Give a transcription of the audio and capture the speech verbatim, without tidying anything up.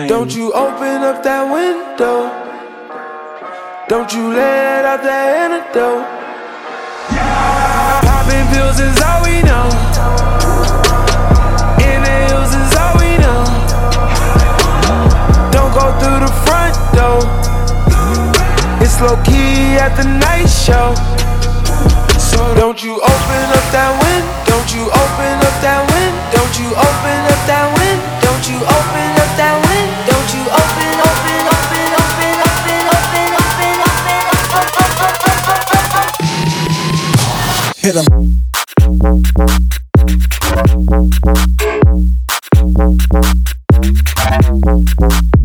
Don't you open up that window. Don't you let out that antidote. Popping pills is all we know. In the hills is all we know. Don't go through the front door. It's low key at the night show. So don't you open up that window. Don't you open up that window. Don't you open up that window. Don't you open up that window. Don't you open, open, open, open, open, open, open, open, open, open. Hit 'em.